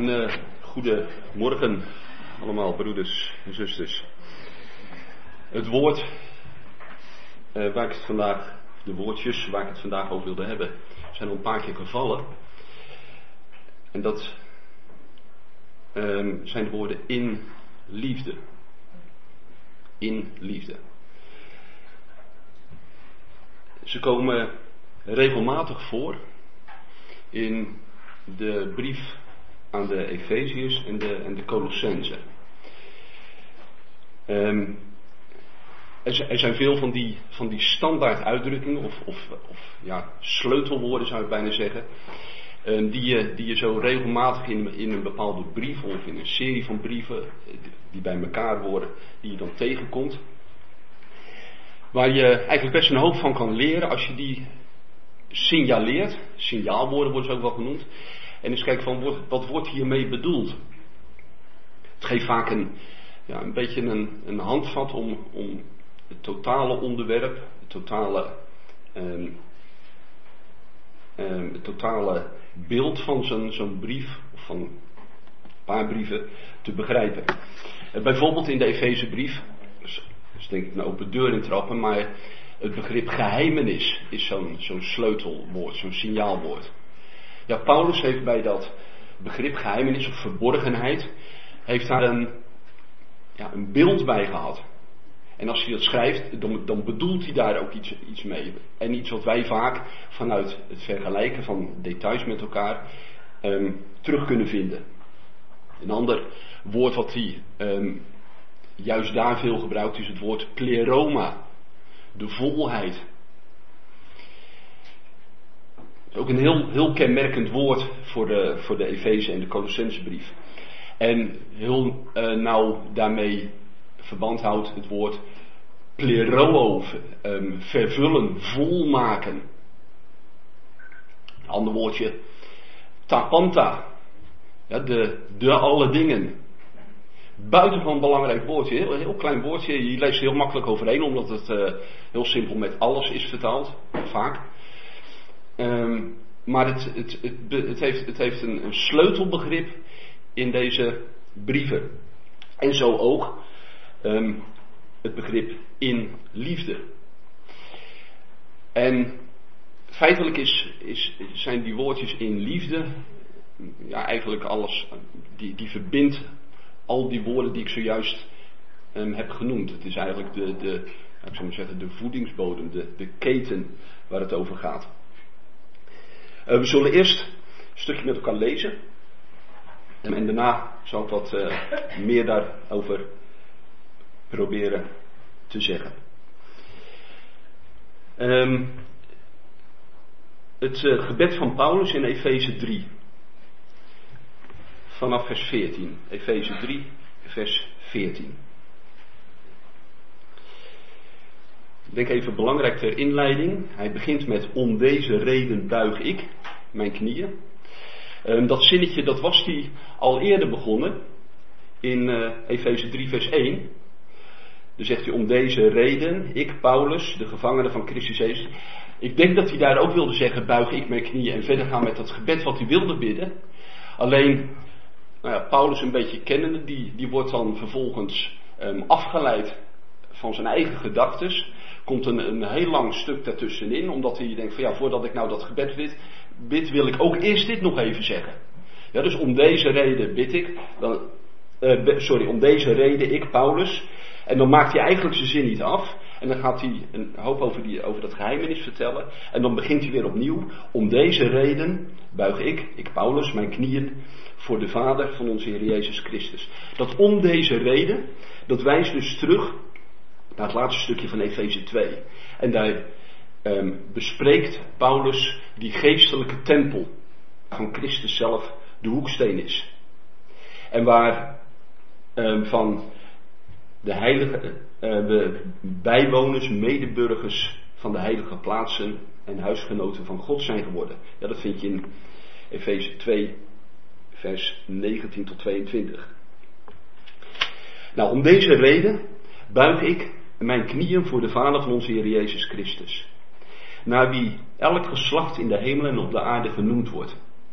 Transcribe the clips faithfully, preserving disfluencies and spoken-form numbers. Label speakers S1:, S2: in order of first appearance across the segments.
S1: Een uh, goede morgen allemaal, broeders en zusters. Het woord uh, waar ik het vandaag, de woordjes waar ik het vandaag over wilde hebben, zijn al een paar keer gevallen. En dat um, zijn de woorden in liefde. In liefde. Ze komen regelmatig voor in de brief aan de Efeziërs en de, en de Colossenzen. Um, er, er zijn veel van die, van die standaard uitdrukkingen, of, of, of ja, sleutelwoorden zou ik bijna zeggen, um, die, je, die je zo regelmatig in, in een bepaalde brief of in een serie van brieven, die bij elkaar worden, die je dan tegenkomt. Waar je eigenlijk best een hoop van kan leren als je die signaleert. Signaalwoorden worden ze ook wel genoemd. En eens kijken van wat wordt hiermee bedoeld. Het geeft vaak een, ja, een beetje een, een handvat om, om het totale onderwerp, het totale, um, um, het totale beeld van zo'n, zo'n brief, of van een paar brieven, te begrijpen. Uh, bijvoorbeeld in de Efezebrief, dus, dus denk ik een open deur in trappen, maar het begrip geheimenis is zo'n, zo'n sleutelwoord, zo'n signaalwoord. Ja, Paulus heeft bij dat begrip geheimenis of verborgenheid, heeft daar een, ja, een beeld bij gehad. En als hij dat schrijft, dan, dan bedoelt hij daar ook iets, iets mee. En iets wat wij vaak vanuit het vergelijken van details met elkaar um, terug kunnen vinden. Een ander woord wat hij um, juist daar veel gebruikt is het woord pleroma. De volheid. Dat is ook een heel, heel kenmerkend woord voor de, voor de Efeze en de Colossensebrief. En heel uh, nauw daarmee verband houdt het woord pleroo, um, vervullen, volmaken. Een ander woordje, tapanta, ja, de, de alle dingen. Buitengewoon belangrijk woordje, heel, heel klein woordje, je leest er heel makkelijk overheen, omdat het uh, heel simpel met alles is vertaald, vaak. Um, maar het, het, het, het heeft, het heeft een, een sleutelbegrip in deze brieven. En zo ook um, het begrip in liefde. En feitelijk is, is, zijn die woordjes in liefde, ja eigenlijk alles, die, die verbindt al die woorden die ik zojuist um, heb genoemd. Het is eigenlijk de, de, ik zou maar zeggen, de voedingsbodem, de, de keten waar het over gaat. Uh, we zullen eerst een stukje met elkaar lezen. En, en daarna zal ik wat uh, meer daarover proberen te zeggen. Um, het uh, gebed van Paulus in Efeze drie. Vanaf vers veertien. Efeze drie, vers veertien. Ik denk even belangrijk ter inleiding. Hij begint met om deze reden buig ik mijn knieën. Um, dat zinnetje dat was hij al eerder begonnen. In uh, Efeze drie vers één. Dan zegt hij om deze reden, ik Paulus, de gevangene van Christus Jezus. Ik denk dat hij daar ook wilde zeggen buig ik mijn knieën en verder gaan met dat gebed wat hij wilde bidden. Alleen nou ja, Paulus een beetje kennende, die, die wordt dan vervolgens um, afgeleid van zijn eigen gedachtes. Komt een, een heel lang stuk daartussenin, omdat hij denkt van ja, voordat ik nou dat gebed bid, bid wil ik ook eerst dit nog even zeggen. Ja, dus om deze reden bid ik, dan, uh, sorry, om deze reden ik, Paulus, en dan maakt hij eigenlijk zijn zin niet af, en dan gaat hij een hoop over, die, over dat geheimenis vertellen, en dan begint hij weer opnieuw, om deze reden buig ik, ik Paulus, mijn knieën, voor de Vader van onze Heer Jezus Christus. Dat om deze reden, dat wijst dus terug naar het laatste stukje van Efeze twee. En daar um, bespreekt Paulus die geestelijke tempel van Christus zelf de hoeksteen is. En waar um, van de heilige, uh, de bijwoners, medeburgers van de heilige plaatsen en huisgenoten van God zijn geworden. Ja, dat vind je in Efeze twee, vers negentien tot tweeëntwintig. Nou, om deze reden buig ik mijn knieën voor de Vader van onze Heer Jezus Christus, naar wie elk geslacht in de hemel en op de aarde genoemd wordt,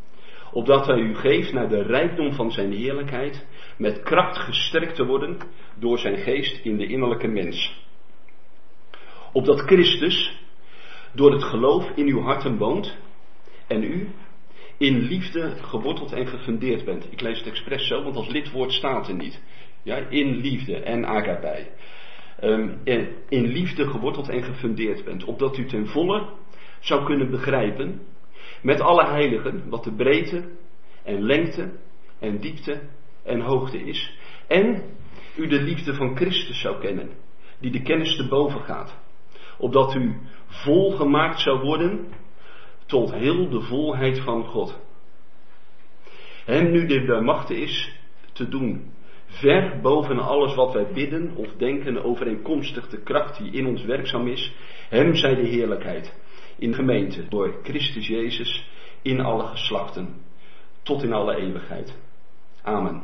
S1: opdat hij u geeft naar de rijkdom van zijn heerlijkheid, met kracht gesterkt te worden door zijn geest in de innerlijke mens. Opdat Christus door het geloof in uw harten woont en u in liefde geworteld en gefundeerd bent. Ik lees het expres zo, want als lidwoord staat er niet. Ja, in liefde en agape. Um, in liefde geworteld en gefundeerd bent. Opdat u ten volle zou kunnen begrijpen, met alle heiligen, wat de breedte en lengte en diepte en hoogte is. En u de liefde van Christus zou kennen, die de kennis te boven gaat. Opdat u volgemaakt zou worden tot heel de volheid van God. Hem nu dit bij machte is te doen, ver boven alles wat wij bidden of denken, overeenkomstig de kracht die in ons werkzaam is. Hem zij de heerlijkheid in de gemeente door Christus Jezus in alle geslachten, tot in alle eeuwigheid. Amen.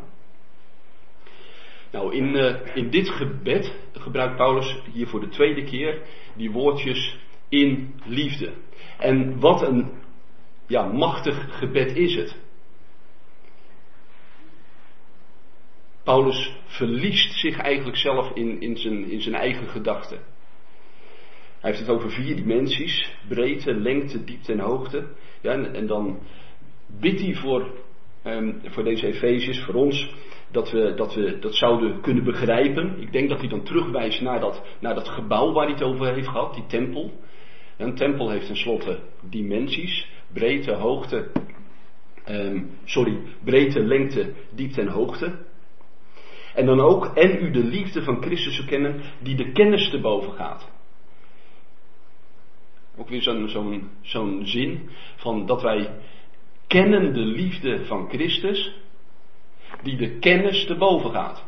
S1: Nou, in, uh, in dit gebed gebruikt Paulus hier voor de tweede keer die woordjes in liefde. En wat een ja, machtig gebed is het. Paulus verliest zich eigenlijk zelf in, in, zijn, in zijn eigen gedachten. Hij heeft het over vier dimensies: breedte, lengte, diepte en hoogte. Ja, en, en dan bidt hij voor, um, voor deze Efeziërs, voor ons, dat we, dat we dat zouden kunnen begrijpen. Ik denk dat hij dan terugwijst naar dat, naar dat gebouw waar hij het over heeft gehad, die tempel. Een tempel heeft tenslotte dimensies: breedte, hoogte, um, sorry, breedte, lengte, diepte en hoogte. En dan ook, en u de liefde van Christus zou kennen, die de kennis te boven gaat. Ook weer zo'n, zo'n, zo'n zin van dat wij kennen de liefde van Christus, die de kennis te boven gaat.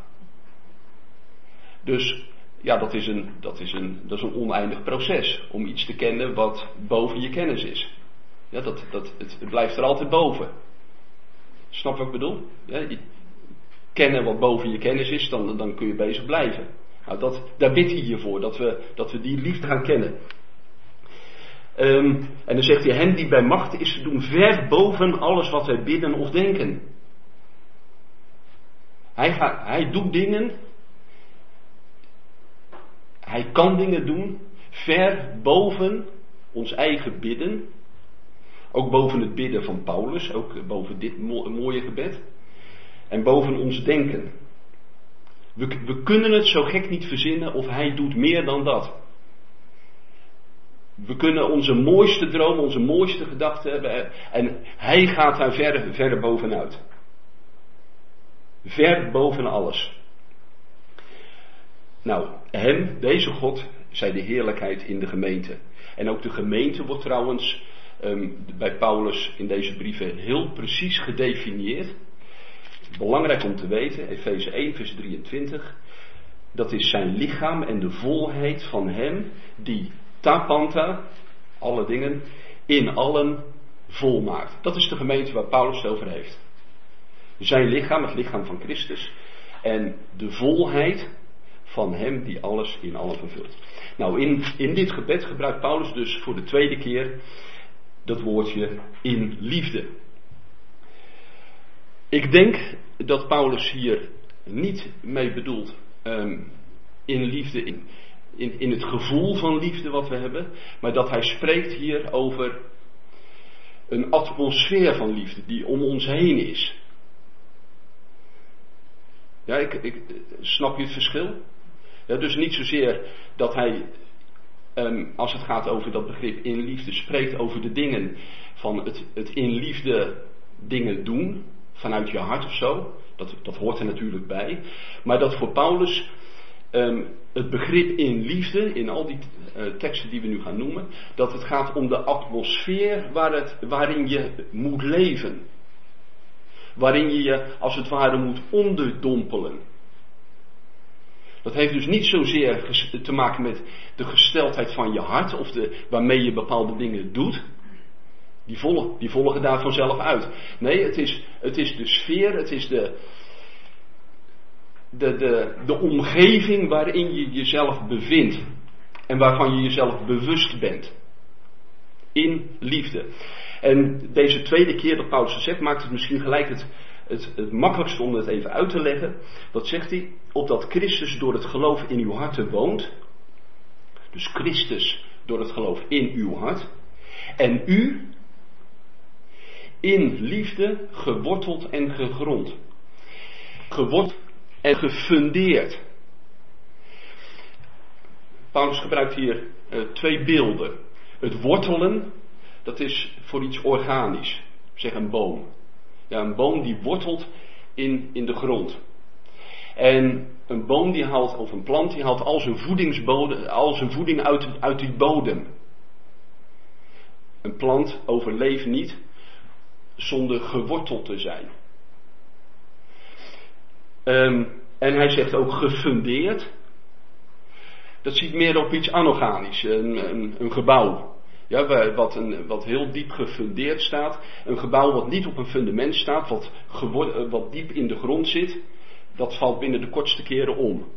S1: Dus ja, dat is een, dat is een, dat is een oneindig proces om iets te kennen wat boven je kennis is. Ja, dat, dat, het, het blijft er altijd boven. Snap je wat ik bedoel? Ja, je, kennen wat boven je kennis is, dan, dan kun je bezig blijven. Nou, dat, daar bidt hij hiervoor, dat we, dat we die liefde gaan kennen. Um, en dan zegt hij, hem die bij macht is te doen, ver boven alles wat wij bidden of denken. Hij, gaat, hij doet dingen, hij kan dingen doen, ver boven ons eigen bidden. Ook boven het bidden van Paulus, ook boven dit mo- mooie gebed. En boven ons denken. We, we kunnen het zo gek niet verzinnen of hij doet meer dan dat. We kunnen onze mooiste dromen, onze mooiste gedachten hebben. En hij gaat daar ver, ver bovenuit. Ver boven alles. Nou, hem, deze God, zij de heerlijkheid in de gemeente. En ook de gemeente wordt trouwens um, bij Paulus in deze brieven heel precies gedefinieerd. Belangrijk om te weten, Efeze één vers drieëntwintig, dat is zijn lichaam en de volheid van hem die tapanta, alle dingen, in allen volmaakt. Dat is de gemeente waar Paulus het over heeft. Zijn lichaam, het lichaam van Christus, en de volheid van hem die alles in allen vervult. Nou, in, in dit gebed gebruikt Paulus dus voor de tweede keer dat woordje in liefde. Ik denk dat Paulus hier niet mee bedoelt um, in liefde, in, in, in het gevoel van liefde wat we hebben, maar dat hij spreekt hier over een atmosfeer van liefde die om ons heen is. Ja, ik, ik, snap je het verschil? Ja, dus niet zozeer dat hij, um, als het gaat over dat begrip in liefde, spreekt over de dingen van het, het in liefde dingen doen, vanuit je hart of zo. Dat, dat hoort er natuurlijk bij. Maar dat voor Paulus um, het begrip in liefde, in al die uh, teksten die we nu gaan noemen, dat het gaat om de atmosfeer waar het, waarin je moet leven. Waarin je je als het ware moet onderdompelen. Dat heeft dus niet zozeer te maken met de gesteldheid van je hart of de, waarmee je bepaalde dingen doet. Die volgen, die volgen daar vanzelf uit. Nee, het is, het is de sfeer, het is de, de, de, de omgeving waarin je jezelf bevindt. En waarvan je jezelf bewust bent. In liefde. En deze tweede keer dat Paulus het zegt, maakt het misschien gelijk het, het, het makkelijkste om het even uit te leggen. Wat zegt hij? Opdat Christus door het geloof in uw harten woont. Dus Christus door het geloof in uw hart. En u in liefde geworteld en gegrond. Geworteld en gefundeerd. Paulus gebruikt hier uh, twee beelden. Het wortelen, dat is voor iets organisch. Zeg een boom. Ja, een boom die wortelt in, in de grond. En een boom die haalt, of een plant, die haalt al zijn voedingsbodem, al zijn voeding uit, uit die bodem. Een plant overleeft niet zonder geworteld te zijn. Um, en hij zegt ook gefundeerd. Dat ziet meer op iets anorganisch, een, een, een gebouw. Ja, wat, een, wat heel diep gefundeerd staat. Een gebouw wat niet op een fundament staat, wat, gewo- wat diep in de grond zit. Dat valt binnen de kortste keren om.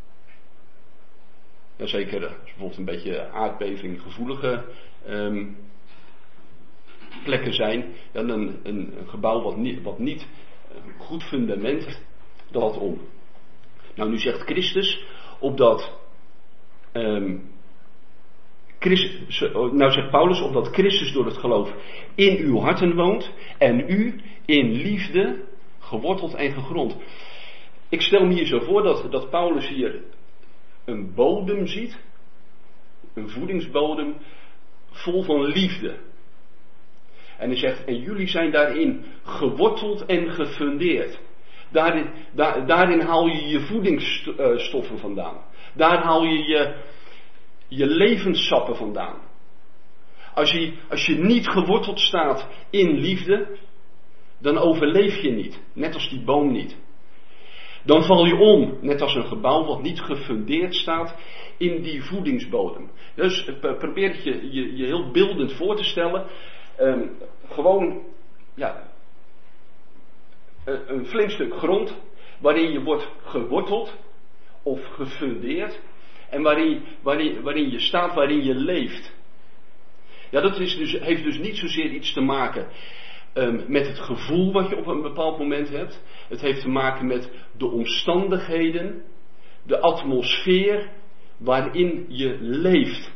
S1: Jazeker, als bijvoorbeeld een beetje aardbeving gevoelige um, plekken zijn. Dan een, een, een gebouw wat niet, wat niet een goed fundament heeft, dat valt om. Nou, nu zegt Christus, opdat um, Christus, nou zegt Paulus, opdat Christus door het geloof in uw harten woont en u in liefde geworteld en gegrond. Ik stel me hier zo voor dat, dat Paulus hier een bodem ziet, een voedingsbodem, vol van liefde. En hij zegt, en jullie zijn daarin geworteld en gefundeerd. Daarin, daar, daarin haal je je voedingsstoffen vandaan. Daar haal je je, je levenssappen vandaan. Als je, als je niet geworteld staat in liefde, dan overleef je niet. Net als die boom niet. Dan val je om, net als een gebouw wat niet gefundeerd staat in die voedingsbodem. Dus probeer het je, je, je heel beeldend voor te stellen. Um, gewoon, ja, een flink stuk grond waarin je wordt geworteld of gefundeerd en waarin, waarin, waarin je staat, waarin je leeft. Ja, dat is dus, heeft dus niet zozeer iets te maken um, met het gevoel wat je op een bepaald moment hebt. Het heeft te maken met de omstandigheden, de atmosfeer waarin je leeft.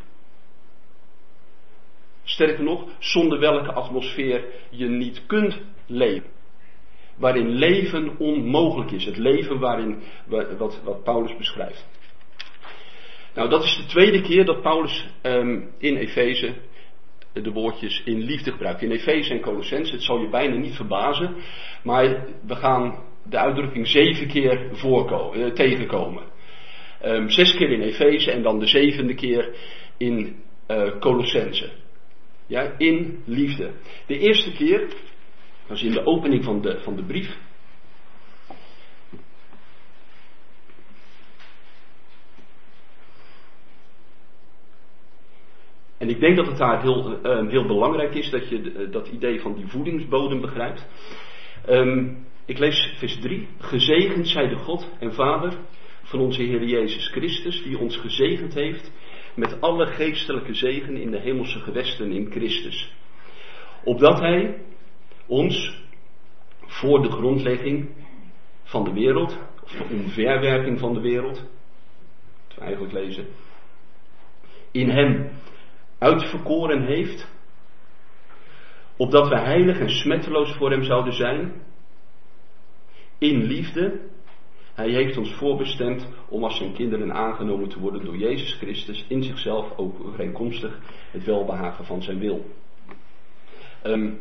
S1: Sterker nog, zonder welke atmosfeer je niet kunt leven. Waarin leven onmogelijk is. Het leven waarin, wat, wat Paulus beschrijft. Nou, dat is de tweede keer dat Paulus um, in Efeze de woordjes in liefde gebruikt. In Efeze en Colossense, het zal je bijna niet verbazen. Maar we gaan de uitdrukking zeven keer voorkomen, uh, tegenkomen. Um, zes keer in Efeze en dan de zevende keer in uh, Colossense. Ja, in liefde. De eerste keer, dat is in de opening van de, van de brief. En ik denk dat het daar heel, uh, heel belangrijk is dat je uh, dat idee van die voedingsbodem begrijpt. Um, ik lees vers drie. Gezegend zij de God en Vader van onze Heer Jezus Christus, die ons gezegend heeft met alle geestelijke zegen in de hemelse gewesten in Christus. Opdat Hij ons voor de grondlegging van de wereld, of de omverwerping van de wereld, wat we eigenlijk lezen, in Hem uitverkoren heeft, opdat we heilig en smetteloos voor Hem zouden zijn, in liefde. Hij heeft ons voorbestemd om als zijn kinderen aangenomen te worden door Jezus Christus, in zichzelf ook overeenkomstig het welbehagen van zijn wil. Um,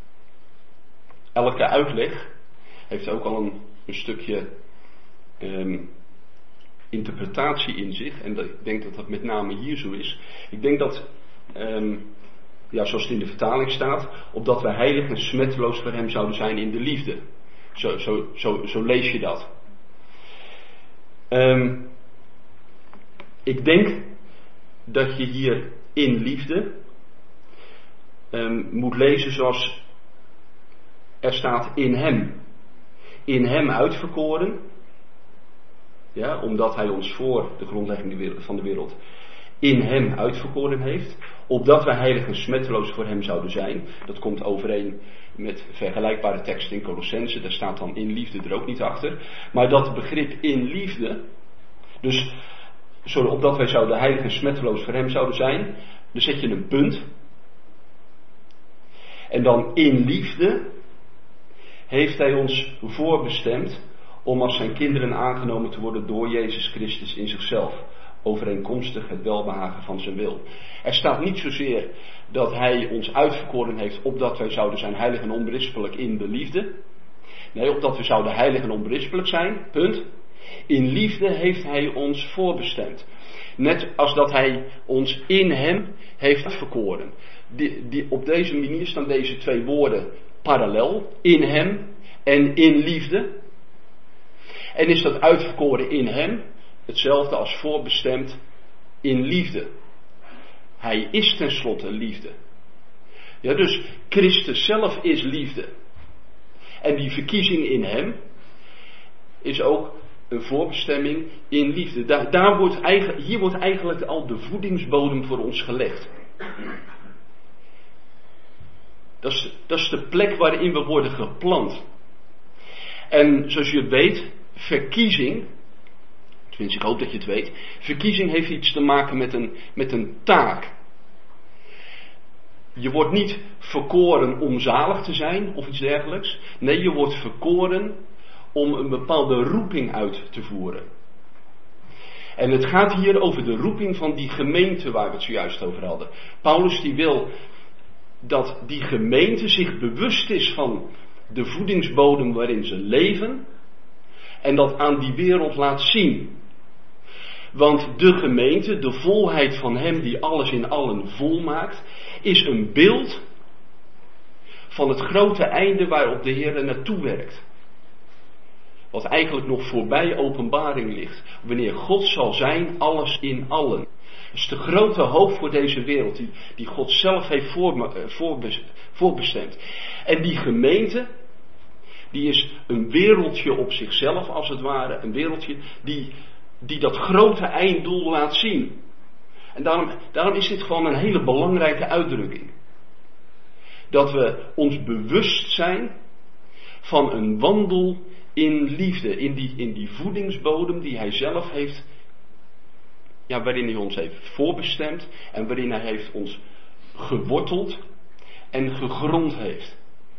S1: elke uitleg heeft ook al een, een stukje um, interpretatie in zich. En dat, ik denk dat dat met name hier zo is. Ik denk dat, um, ja, zoals het in de vertaling staat, opdat wij heilig en smetteloos voor Hem zouden zijn in de liefde. Zo, zo, zo, zo lees je dat. Um, ik denk dat je hier in liefde um, moet lezen zoals er staat in Hem. In Hem uitverkoren. Ja, omdat Hij ons voor de grondlegging van de wereld in hem uitverkoren heeft, opdat wij heilig en smetteloos voor hem zouden zijn. Dat komt overeen met vergelijkbare teksten in Colossense, daar staat dan in liefde er ook niet achter. Maar dat begrip in liefde, dus sorry, opdat wij zouden heilig en smetteloos voor hem zouden zijn, dan zet je een punt. En dan in liefde heeft hij ons voorbestemd om als zijn kinderen aangenomen te worden door Jezus Christus in zichzelf, overeenkomstig het welbehagen van zijn wil. Er staat niet zozeer dat hij ons uitverkoren heeft opdat wij zouden zijn heilig en onberispelijk in de liefde. Nee, opdat we zouden heilig en onberispelijk zijn, punt. In liefde heeft hij ons voorbestemd. Net als dat hij ons in hem heeft uitverkoren. Die, die, op deze manier staan deze twee woorden parallel, in hem en in liefde. En is dat uitverkoren in hem hetzelfde als voorbestemd in liefde. Hij is tenslotte liefde. Ja, dus Christus zelf is liefde. En die verkiezing in hem is ook een voorbestemming in liefde. Daar, daar wordt eigenlijk, hier wordt eigenlijk al de voedingsbodem voor ons gelegd. Dat is, dat is de plek waarin we worden geplant. En zoals je het weet, verkiezing, tenminste ik hoop dat je het weet, verkiezing heeft iets te maken met een, met een taak. Je wordt niet verkoren om zalig te zijn of iets dergelijks. Nee, je wordt verkoren om een bepaalde roeping uit te voeren. En het gaat hier over de roeping van die gemeente waar we het zojuist over hadden. Paulus die wil dat die gemeente zich bewust is van de voedingsbodem waarin ze leven en dat aan die wereld laat zien. Want de gemeente, de volheid van hem die alles in allen volmaakt, is een beeld van het grote einde waarop de Heer naartoe werkt. Wat eigenlijk nog voorbij openbaring ligt. Wanneer God zal zijn, alles in allen. Dat is de grote hoop voor deze wereld die, die God zelf heeft voor, voor, voorbestemd. En die gemeente, die is een wereldje op zichzelf als het ware. Een wereldje die, die dat grote einddoel laat zien. En daarom, daarom is dit gewoon een hele belangrijke uitdrukking. Dat we ons bewust zijn van een wandel in liefde. In die, in die voedingsbodem die hij zelf heeft, ja, waarin hij ons heeft voorbestemd. En waarin hij heeft ons geworteld en gegrond heeft.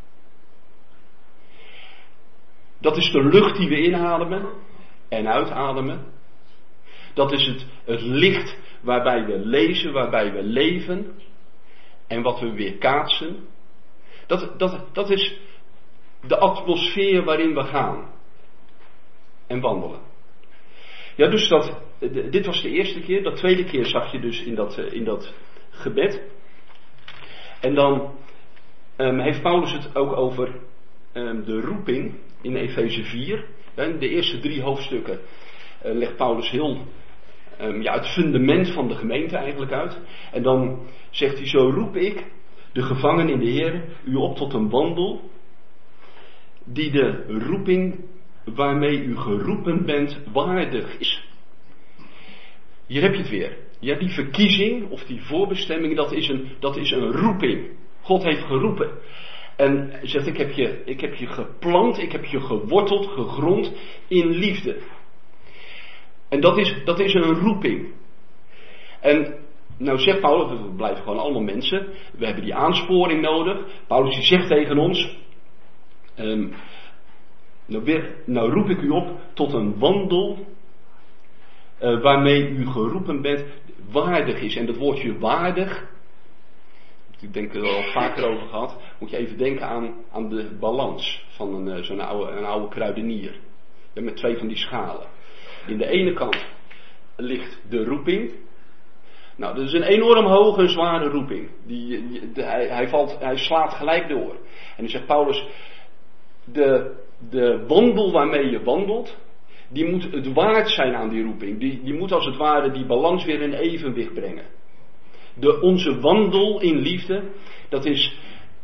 S1: Dat is de lucht die we inademen en uitademen. Dat is het, het licht waarbij we lezen, waarbij we leven en wat we weerkaatsen. Dat, dat, dat is de atmosfeer waarin we gaan en wandelen. Ja, dus dat, dit was de eerste keer. Dat tweede keer zag je dus in dat, in dat gebed. En dan um, heeft Paulus het ook over um, de roeping in Efeze vier. De eerste drie hoofdstukken uh, legt Paulus heel um, ja, het fundament van de gemeente eigenlijk uit. En dan zegt hij: zo roep ik, de gevangenen in de Heer, u op tot een wandel die de roeping waarmee u geroepen bent waardig is. Hier heb je het weer. Ja, die verkiezing of die voorbestemming, dat is een, dat is een roeping. God heeft geroepen. En hij zegt, ik heb, je, ik heb je geplant, ik heb je geworteld, gegrond in liefde. En dat is, dat is een roeping. En nou zegt Paulus, we blijven gewoon allemaal mensen. We hebben die aansporing nodig. Paulus die zegt tegen ons, um, nou, weer, nou roep ik u op tot een wandel uh, waarmee u geroepen bent waardig is. En dat woordje waardig, ik denk er al vaker over gehad, moet je even denken aan, aan de balans van een, uh, zo'n oude, een oude kruidenier. Ja, met twee van die schalen. In de ene kant ligt de roeping. Nou, dat is een enorm hoge, zware roeping. Die, die, de, hij, hij, valt, hij slaat gelijk door. En dan zegt Paulus, de, de wandel waarmee je wandelt, die moet het waard zijn aan die roeping. Die, die moet als het ware die balans weer in evenwicht brengen. De, onze wandel in liefde, dat is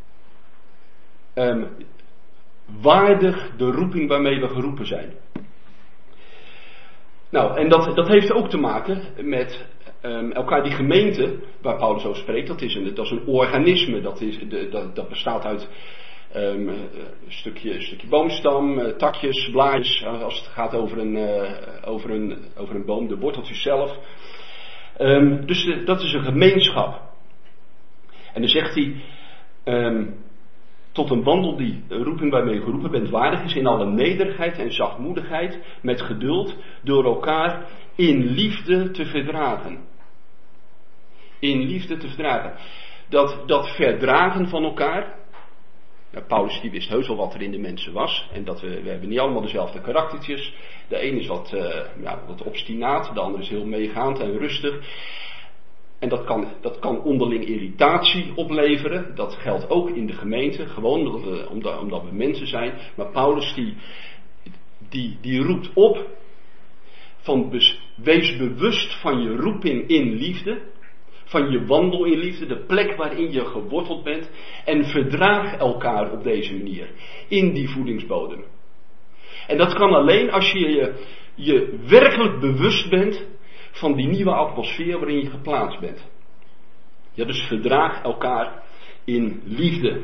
S1: um, waardig de roeping waarmee we geroepen zijn. Nou, en dat, dat heeft ook te maken met um, elkaar die gemeente, waar Paulus over spreekt, dat is een, dat is een organisme, dat, is, de, dat, dat bestaat uit um, een, stukje, een stukje boomstam, takjes, blaadjes, als het gaat over een, uh, over een, over een boom, de worteltjes zelf. Um, dus de, dat is een gemeenschap. En dan zegt hij, um, tot een wandel die roeping waarmee je geroepen bent waardig is in alle nederigheid en zachtmoedigheid, met geduld, door elkaar in liefde te verdragen. In liefde te verdragen. Dat, dat verdragen van elkaar. Nou, Paulus die wist heus wel wat er in de mensen was. En dat we, we hebben niet allemaal dezelfde karaktertjes. De een is wat, uh, ja, wat obstinaat, de ander is heel meegaand en rustig. En dat kan, dat kan onderling irritatie opleveren. Dat geldt ook in de gemeente. Gewoon omdat we, omdat, omdat we mensen zijn. Maar Paulus die, die, die roept op. Van bes, wees bewust van je roeping in liefde. Van je wandel in liefde. De plek waarin je geworteld bent. En verdraag elkaar op deze manier. In die voedingsbodem. En dat kan alleen als je je, je werkelijk bewust bent van die nieuwe atmosfeer waarin je geplaatst bent. Ja, dus verdraag elkaar in liefde.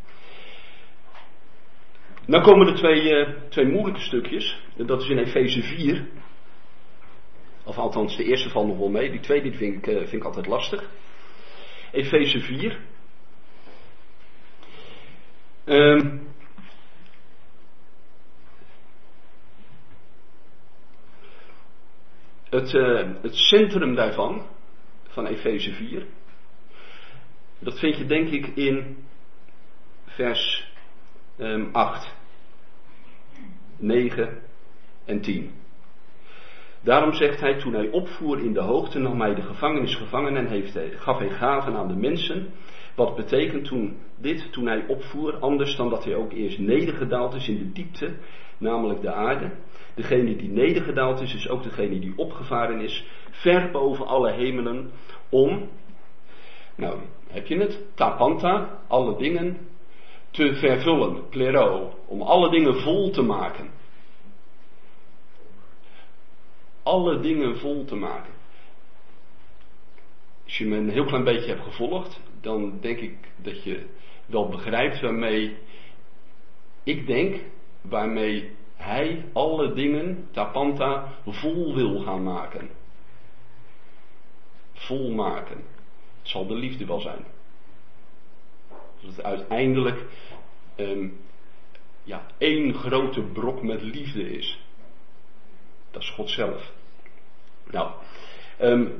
S1: Nou komen er twee, uh, twee moeilijke stukjes. Dat is in Efeze vier. Of althans, de eerste valt nog wel mee. Die tweede die vind, ik, uh, vind ik altijd lastig. Efeze vier. Um, Het, uh, het centrum daarvan, van Efeze vier, dat vind je denk ik in vers um, acht, negen en tien. Daarom zegt hij, toen hij opvoer in de hoogte, nam hij de gevangenis gevangen en heeft hij, gaf hij gaven aan de mensen. Wat betekent toen dit, toen hij opvoer, anders dan dat hij ook eerst nedergedaald is in de diepte, namelijk de aarde. Degene die nedergedaald is, is ook degene die opgevaren is, ver boven alle hemelen, om, nou heb je het, tapanta, alle dingen te vervullen, plero, om alle dingen vol te maken. Alle dingen vol te maken. Als je me een heel klein beetje hebt gevolgd, dan denk ik dat je wel begrijpt waarmee, ik denk, waarmee hij alle dingen, tapanta, vol wil gaan maken. Vol maken. Het zal de liefde wel zijn. Dat het uiteindelijk um, ja, één grote brok met liefde is. Dat is God zelf. Nou, um,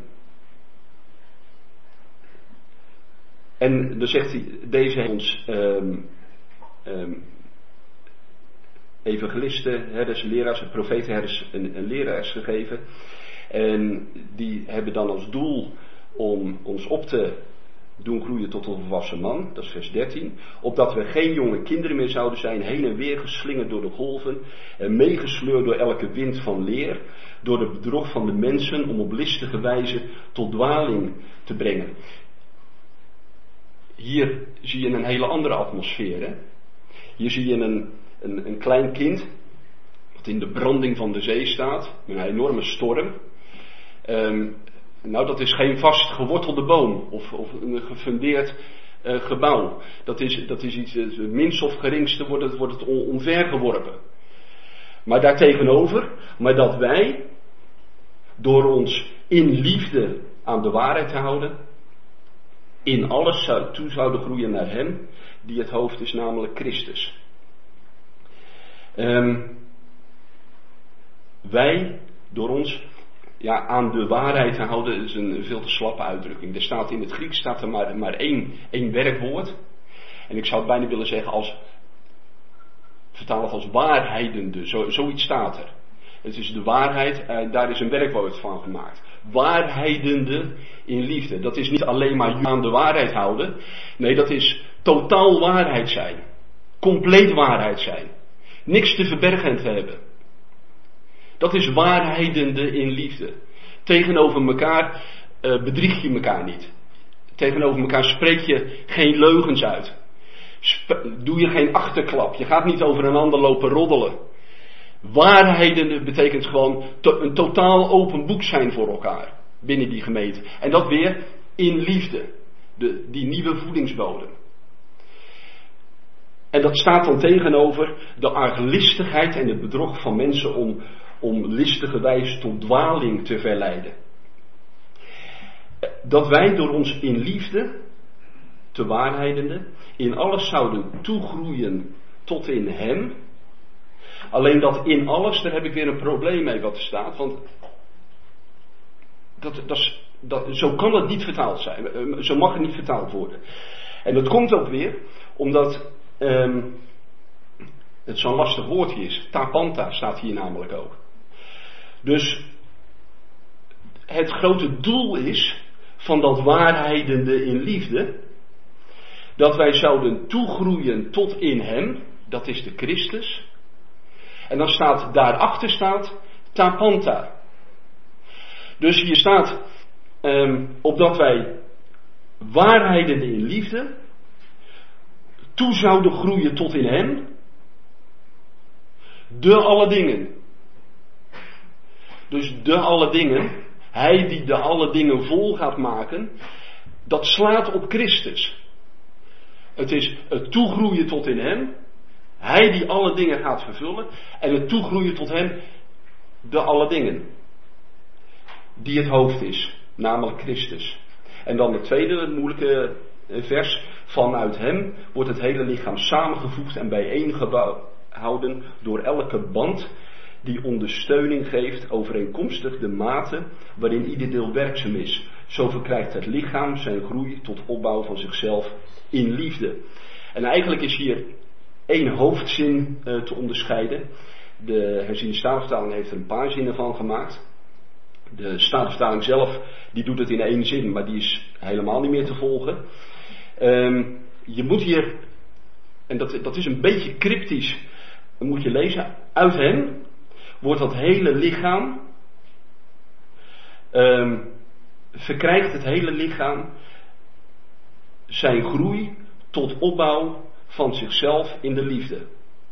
S1: en dan zegt hij, deze heeft ons um, um, evangelisten, herders, leraars, profeten, herders en, en leraars gegeven. En die hebben dan als doel om ons op te doen groeien tot een volwassen man, dat is vers dertien, opdat we geen jonge kinderen meer zouden zijn, heen en weer geslingerd door de golven en meegesleurd door elke wind van leer, door de bedrog van de mensen om op listige wijze tot dwaling te brengen. Hier zie je een hele andere atmosfeer. Hè? Hier zie je een, een, een klein kind dat in de branding van de zee staat, met een enorme storm. Um, Nou, dat is geen vast gewortelde boom of, of een gefundeerd uh, gebouw. Dat is, dat is iets, het minst of geringste wordt het, wordt het on, omvergeworpen. Maar daartegenover, maar dat wij, door ons in liefde aan de waarheid te houden, in alles zou, toe zouden groeien naar hem, die het hoofd is, namelijk Christus. Um, wij, door ons ja, aan de waarheid te houden, is een veel te slappe uitdrukking. Er staat in het Grieks staat er maar, maar één, één werkwoord. En ik zou het bijna willen zeggen als, vertaal het als waarheidende, zo, zoiets staat er. Het is de waarheid, uh, daar is een werkwoord van gemaakt. Waarheidende in liefde. Dat is niet alleen maar aan de waarheid houden. Nee, dat is totaal waarheid zijn. Compleet waarheid zijn. Niks te verbergen te hebben. Dat is waarheidende in liefde. Tegenover elkaar uh, bedrieg je elkaar niet. Tegenover elkaar spreek je geen leugens uit. Sp- doe je geen achterklap. Je gaat niet over een ander lopen roddelen. Waarheidende betekent gewoon to- een totaal open boek zijn voor elkaar. binnen die gemeente. En dat weer in liefde. De, die nieuwe voedingsbodem. En dat staat dan tegenover de arglistigheid en het bedrog van mensen om, om listige wijze tot dwaling te verleiden. Dat wij door ons in liefde, te waarheidende, in alles zouden toegroeien tot in hem. Alleen dat in alles, daar heb ik weer een probleem mee wat er staat. Want dat, dat is, dat, zo kan het niet vertaald zijn. Zo mag het niet vertaald worden. En dat komt ook weer omdat um, het zo'n lastig woordje is. Tapanta staat hier namelijk ook. Dus het grote doel is van dat waarheidende in liefde, dat wij zouden toegroeien tot in hem, dat is de Christus. En dan staat, daarachter staat, tapanta. Dus hier staat, um, opdat wij waarheidende in liefde, toe zouden groeien tot in hem, de alle dingen. Dus de alle dingen, hij die de alle dingen vol gaat maken, dat slaat op Christus. Het is het toegroeien tot in hem, hij die alle dingen gaat vervullen, en het toegroeien tot hem, de alle dingen. Die het hoofd is, namelijk Christus. En dan het tweede, het moeilijke vers, vanuit hem wordt het hele lichaam samengevoegd en bijeengehouden door elke band die ondersteuning geeft overeenkomstig de mate waarin ieder deel werkzaam is. Zo verkrijgt het lichaam zijn groei tot opbouw van zichzelf in liefde. En eigenlijk is hier één hoofdzin uh, te onderscheiden. De herziene statenvertaling heeft er een paar zinnen van gemaakt. De statenvertaling zelf die doet het in één zin, maar die is helemaal niet meer te volgen. Um, je moet hier, en dat, dat is een beetje cryptisch, dan moet je lezen, uit hem wordt dat hele lichaam, um, verkrijgt het hele lichaam zijn groei tot opbouw van zichzelf in de liefde.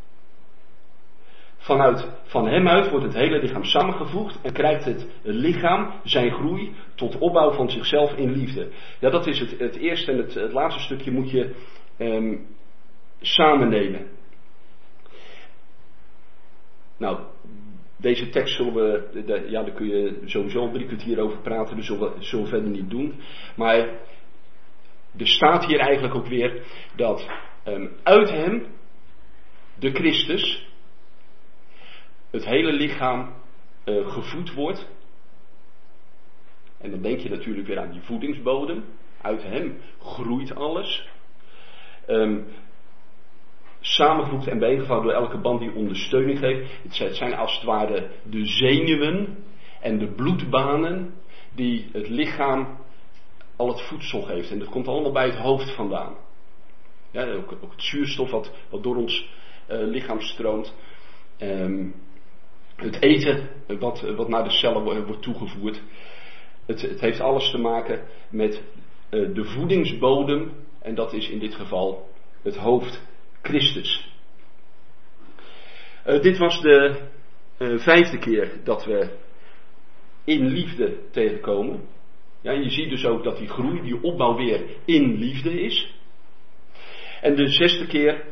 S1: Vanuit, van hem uit wordt het hele lichaam samengevoegd en krijgt het lichaam zijn groei tot opbouw van zichzelf in liefde. Ja, dat is het, het eerste en het, het laatste stukje moet je um, samen nemen. Nou, deze tekst zullen we, de, ja, daar kun je sowieso een drie kwartier over praten, dus zullen we, zullen we verder niet doen. Maar er staat hier eigenlijk ook weer dat um, uit hem, de Christus, het hele lichaam uh, gevoed wordt. En dan denk je natuurlijk weer aan die voedingsbodem. Uit hem groeit alles. Um, samengevoegd en bijeengevoud door elke band die ondersteuning geeft. Het zijn als het ware de zenuwen en de bloedbanen die het lichaam al het voedsel geeft. En dat komt allemaal bij het hoofd vandaan. Ja, ook, ook het zuurstof wat, wat door ons uh, lichaam stroomt. Um, Het eten wat, wat naar de cellen wordt toegevoerd. Het, het heeft alles te maken met uh, de voedingsbodem. En dat is in dit geval het hoofd Christus. Uh, dit was de uh, vijfde keer dat we in liefde tegenkomen. Ja, je ziet dus ook dat die groei, die opbouw weer in liefde is. En de zesde keer,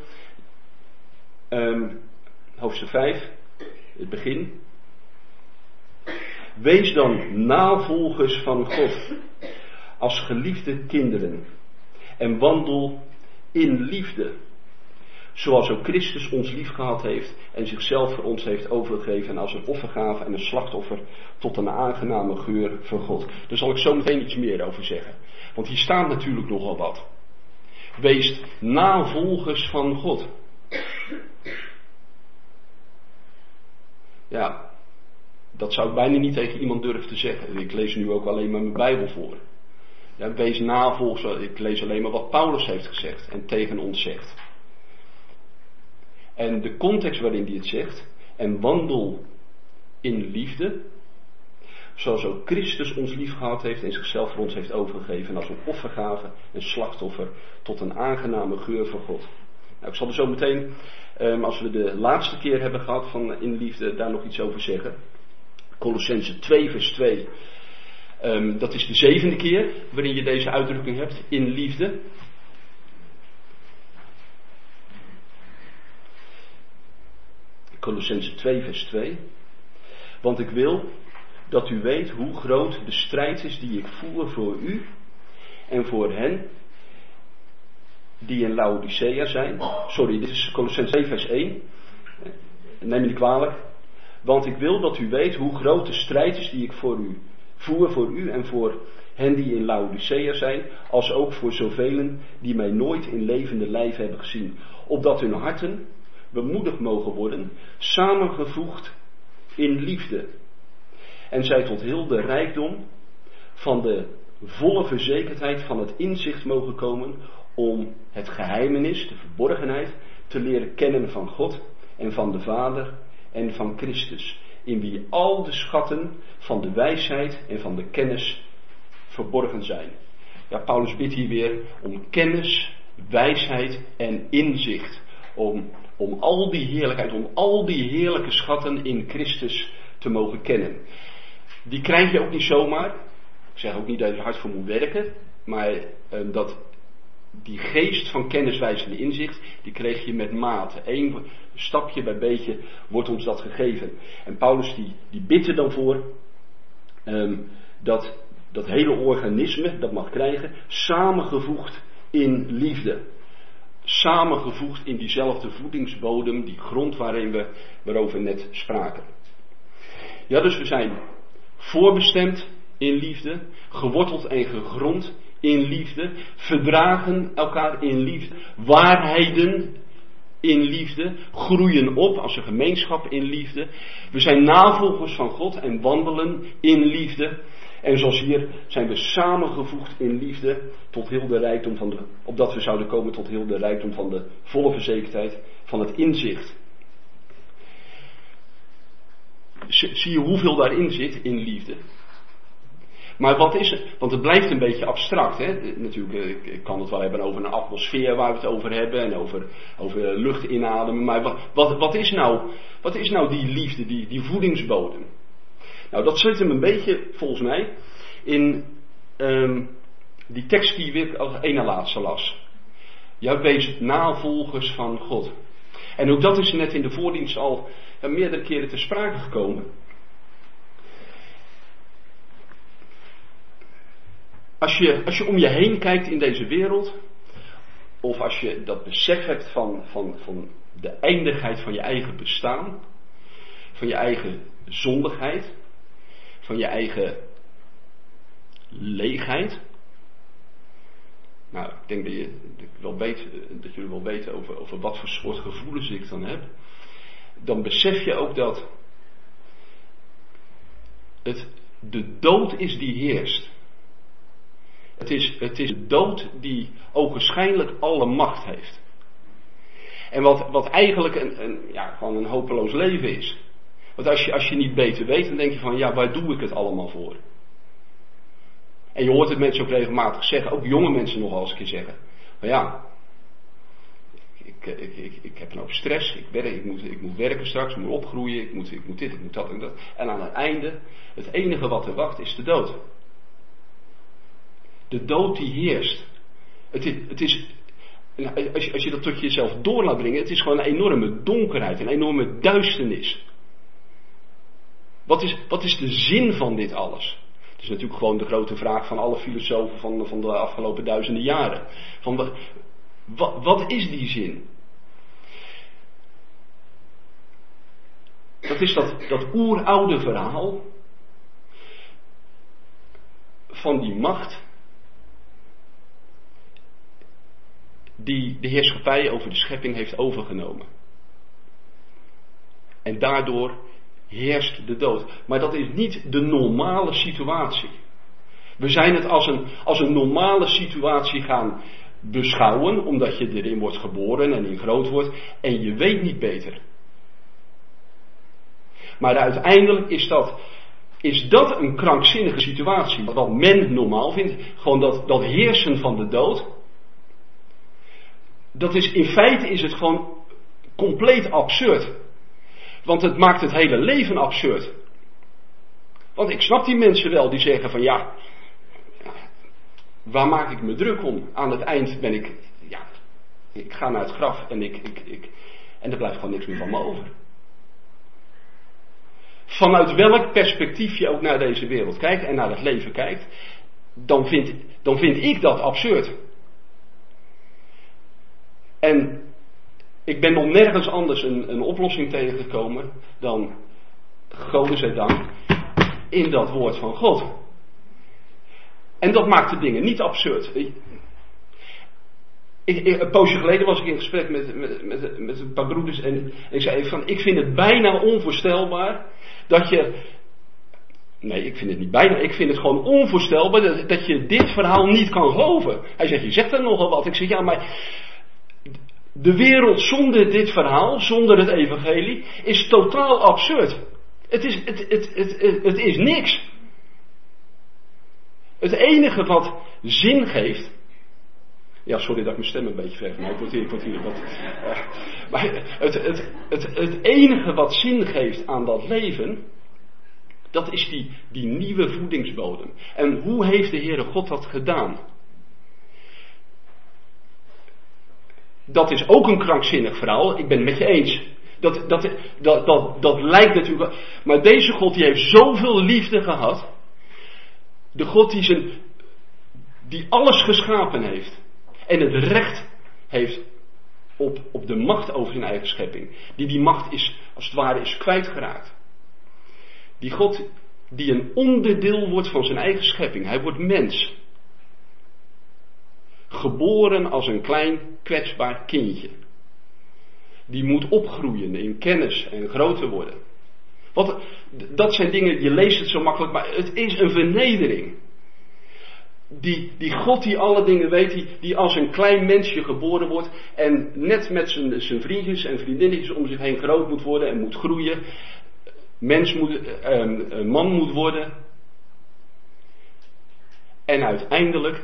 S1: um, hoofdstuk vijf. Het begin. Wees dan navolgers van God als geliefde kinderen en wandel in liefde, zoals ook Christus ons lief gehad heeft en zichzelf voor ons heeft overgegeven als een offergave en een slachtoffer tot een aangename geur voor God. Daar zal ik zo meteen iets meer over zeggen, want hier staat natuurlijk nogal wat. Wees navolgers van God. Ja, dat zou ik bijna niet tegen iemand durven te zeggen. Ik lees nu ook alleen maar mijn Bijbel voor. Ja, wees navolgers, ik lees alleen maar wat Paulus heeft gezegd en tegen ons zegt. En de context waarin hij het zegt, en wandel in liefde, zoals ook Christus ons lief gehad heeft en zichzelf voor ons heeft overgegeven als een offergave, een slachtoffer, tot een aangename geur voor God. Nou, ik zal er zo meteen, um, als we de laatste keer hebben gehad van in liefde, daar nog iets over zeggen. Kolossenzen twee vers twee. Um, dat is de zevende keer waarin je deze uitdrukking hebt, in liefde. Kolossenzen twee vers twee. Want ik wil dat u weet hoe groot de strijd is die ik voer voor u en voor hen die in Laodicea zijn. Sorry, dit is Kolossenzen twee vers één. Neem me niet kwalijk. Want ik wil dat u weet hoe groot de strijd is die ik voor u voer voor u en voor hen die in Laodicea zijn, als ook voor zoveel die mij nooit in levende lijf hebben gezien. Opdat hun harten bemoedigd mogen worden, samengevoegd in liefde. En zij tot heel de rijkdom van de volle verzekerdheid van het inzicht mogen komen om het geheimenis, de verborgenheid, te leren kennen van God en van de Vader en van Christus, in wie al de schatten van de wijsheid en van de kennis verborgen zijn. Ja, Paulus bidt hier weer om kennis, wijsheid en inzicht. Om, om al die heerlijkheid, om al die heerlijke schatten in Christus te mogen kennen. Die krijg je ook niet zomaar. Ik zeg ook niet dat je er hard voor moet werken. Maar uh, dat, die geest van kennis, wijsheid en inzicht, die kreeg je met mate. Eén stapje bij beetje wordt ons dat gegeven. En Paulus die, die bidt er dan voor um, dat dat hele organisme dat mag krijgen, samengevoegd in liefde. Samengevoegd in diezelfde voedingsbodem, die grond waarin we, waarover we net spraken. Ja, dus we zijn voorbestemd in liefde, geworteld en gegrond in liefde, verdragen elkaar in liefde, waarheden in liefde, groeien op als een gemeenschap in liefde. We zijn navolgers van God en wandelen in liefde. En zoals hier zijn we samengevoegd in liefde tot heel de rijkdom van de, opdat we zouden komen tot heel de rijkdom van de volle verzekerdheid van het inzicht. Zie je hoeveel daarin zit in liefde? Maar wat is het? Want het blijft een beetje abstract. Hè? Natuurlijk, ik kan het wel hebben over een atmosfeer waar we het over hebben. En over, over lucht inademen. Maar wat, wat, wat, is nou, wat is nou die liefde, die, die voedingsbodem? Nou, dat zit hem een beetje, volgens mij, in um, die tekst die ik als ene laatste las. Ja, wees navolgers van God. En ook dat is net in de voordienst al uh, meerdere keren ter sprake gekomen. Als je, als je om je heen kijkt in deze wereld, of als je dat besef hebt van, van, van de eindigheid van je eigen bestaan, van je eigen zondigheid, van je eigen leegheid. Nou, ik denk dat, je, dat, ik wel weet, dat jullie wel weten over, over wat voor soort gevoelens ik dan heb. Dan besef je ook dat het de dood is die heerst. Het is, het is de dood die ogenschijnlijk alle macht heeft. En wat, wat eigenlijk een, een, ja, gewoon een hopeloos leven is. Want als je, als je niet beter weet, dan denk je van, ja, waar doe ik het allemaal voor? En je hoort het mensen ook regelmatig zeggen, ook jonge mensen nogal eens een keer zeggen. Maar ja, ik, ik, ik, ik heb een hoop stress, ik, werk, ik, moet, ik moet werken straks, ik moet opgroeien, ik moet, ik moet dit, ik moet dat en dat. En aan het einde, het enige wat er wacht is de dood. De dood die heerst. Het is, het is als, je, als je dat tot jezelf door laat brengen, het is gewoon een enorme donkerheid, een enorme duisternis. Wat is, wat is de zin van dit alles? Het is natuurlijk gewoon de grote vraag van alle filosofen van, van de afgelopen duizenden jaren. Van wat, wat, wat is die zin? Dat is dat, dat oeroude verhaal van die macht die de heerschappij over de schepping heeft overgenomen. En daardoor heerst de dood. Maar dat is niet de normale situatie. We zijn het als een, als een normale situatie gaan beschouwen, omdat je erin wordt geboren en in groot wordt, en je weet niet beter. Maar uiteindelijk is dat, is dat een krankzinnige situatie. Wat men normaal vindt, gewoon dat, dat heersen van de dood. Dat is, in feite is het gewoon compleet absurd. Want het maakt het hele leven absurd. Want ik snap die mensen wel die zeggen van ja, waar maak ik me druk om? Aan het eind ben ik, ja, ik ga naar het graf en ik, ik, ik en er blijft gewoon niks meer van me over. Vanuit welk perspectief je ook naar deze wereld kijkt en naar het leven kijkt, dan vind, dan vind ik dat absurd. En ik ben nog nergens anders een, een oplossing tegengekomen dan, Gode zij dank, in dat woord van God. En dat maakt de dingen niet absurd. Ik, ik, een poosje geleden was ik in gesprek met, met, met, met een paar broeders en ik zei van, ik vind het bijna onvoorstelbaar dat je, nee ik vind het niet bijna, ik vind het gewoon onvoorstelbaar dat, dat je dit verhaal niet kan geloven. Hij zegt, je zegt er nogal wat. Ik zeg, ja maar de wereld zonder dit verhaal, zonder het evangelie, is totaal absurd. Het is, het, het, het, het, het is niks. Het enige wat zin geeft. Ja, sorry dat ik mijn stem een beetje verhef, maar ik word hier, ik word hier wat. Uh, maar het, het, het, het enige wat zin geeft aan dat leven, dat is die, die nieuwe voedingsbodem. En hoe heeft de Heere God dat gedaan? Dat is ook een krankzinnig verhaal, ik ben het met je eens. Dat, dat, dat, dat, dat lijkt natuurlijk. Maar deze God die heeft zoveel liefde gehad. De God die, zijn, die alles geschapen heeft. En het recht heeft op, op de macht over zijn eigen schepping. Die die macht is, als het ware, is kwijtgeraakt. Die God die een onderdeel wordt van zijn eigen schepping. Hij wordt mens. Geboren als een klein kwetsbaar kindje. Die moet opgroeien in kennis en groter worden. Wat, dat zijn dingen, je leest het zo makkelijk, maar het is een vernedering. Die, die God die alle dingen weet, die, die als een klein mensje geboren wordt en net met zijn, zijn vriendjes en vriendinnetjes om zich heen groot moet worden en moet groeien. Mens moet, een, een man moet worden. En uiteindelijk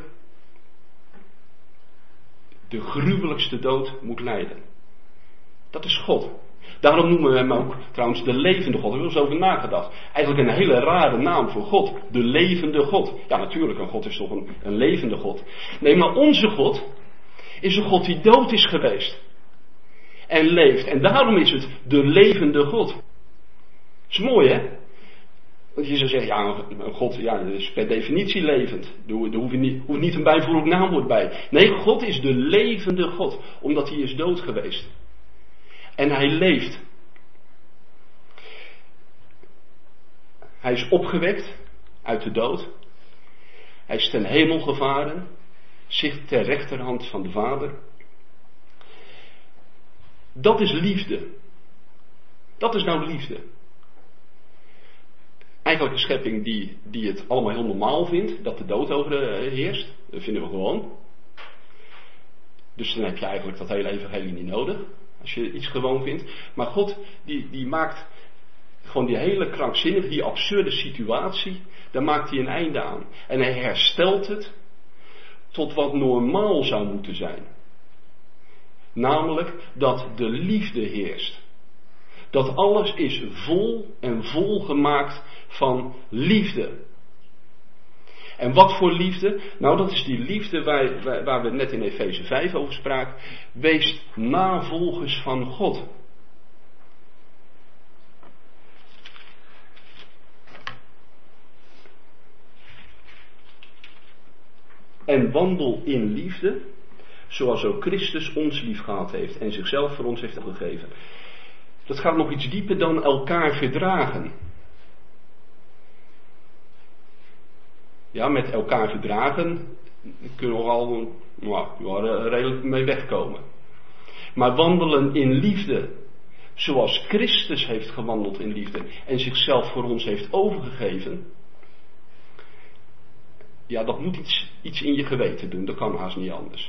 S1: de gruwelijkste dood moet lijden. Dat is God. Daarom noemen we hem ook trouwens de levende God. Daar hebben we eens over nagedacht. Eigenlijk een hele rare naam voor God. De levende God. Ja, natuurlijk, een God is toch een, een levende God. Nee, maar onze God is een God die dood is geweest. En leeft. En daarom is het de levende God. Dat is mooi, hè? Want je zou zeggen, ja, een God ja, dat is per definitie levend. Daar hoeft niet, hoeft niet een bijvoeglijk naamwoord bij. Nee, God is de levende God. Omdat hij is dood geweest. En hij leeft. Hij is opgewekt uit de dood. Hij is ten hemel gevaren. Zit ter rechterhand van de Vader. Dat is liefde. Dat is nou liefde. Eigenlijk een schepping die, die het allemaal heel normaal vindt. Dat de dood overheerst. Dat vinden we gewoon. Dus dan heb je eigenlijk dat hele evangelie niet nodig. Als je iets gewoon vindt. Maar God die, die maakt gewoon die hele krankzinnige, die absurde situatie. Daar maakt hij een einde aan. En hij herstelt het tot wat normaal zou moeten zijn. Namelijk dat de liefde heerst. Dat alles is vol en vol gemaakt van liefde. En wat voor liefde? Nou, dat is die liefde waar, waar, waar we net in Efeze vijf over spraken. Wees navolgers van God. En wandel in liefde, zoals ook Christus ons lief gehad heeft en zichzelf voor ons heeft gegeven. Dat gaat nog iets dieper dan elkaar verdragen. Ja, met elkaar verdragen kunnen we al nou, redelijk mee wegkomen. Maar wandelen in liefde, zoals Christus heeft gewandeld in liefde en zichzelf voor ons heeft overgegeven. Ja, dat moet iets, iets in je geweten doen, dat kan haast niet anders.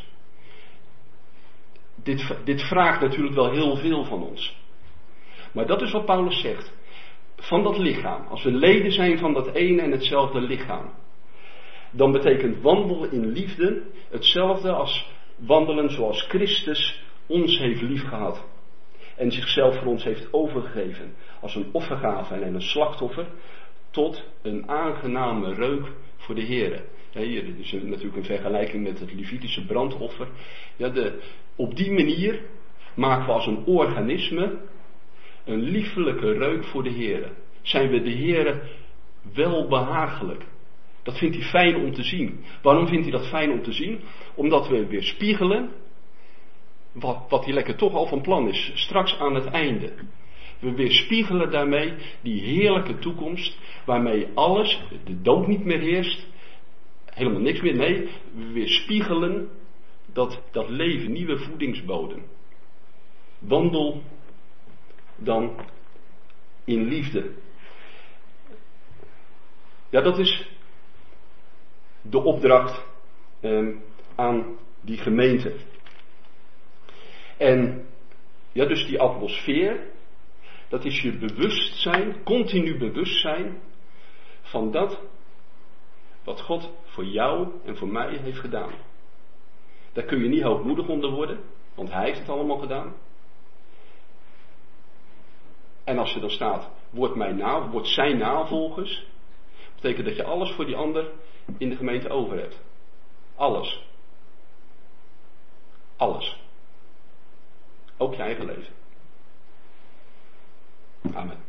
S1: Dit, dit vraagt natuurlijk wel heel veel van ons. Maar dat is wat Paulus zegt. Van dat lichaam. Als we leden zijn van dat ene en hetzelfde lichaam. Dan betekent wandelen in liefde hetzelfde als wandelen zoals Christus ons heeft liefgehad. En zichzelf voor ons heeft overgegeven. Als een offergave en een slachtoffer. tot een aangename reuk voor de Heere. Ja, hier is natuurlijk een vergelijking met het Levitische brandoffer. Ja, de, op die manier maken we als een organisme een liefelijke reuk voor de Heere. Zijn we de Heere wel behagelijk? Dat vindt hij fijn om te zien. Waarom vindt hij dat fijn om te zien? Omdat we weer spiegelen wat, wat hij lekker toch al van plan is, straks aan het einde. We weerspiegelen daarmee die heerlijke toekomst, waarmee alles, de dood niet meer heerst, helemaal niks meer, nee, we weerspiegelen dat, dat leven, nieuwe voedingsbodem. Wandel dan in liefde. Ja, dat is de opdracht eh, aan die gemeente. En ja, dus die atmosfeer, dat is je bewustzijn, continu bewustzijn van dat wat God voor jou en voor mij heeft gedaan. Daar kun je niet hoogmoedig onder worden, want Hij heeft het allemaal gedaan. En als er dan staat, word, mijn na, word zijn navolgers, betekent dat je alles voor die ander in de gemeente over hebt. Alles. Alles. Ook je eigen leven. Amen.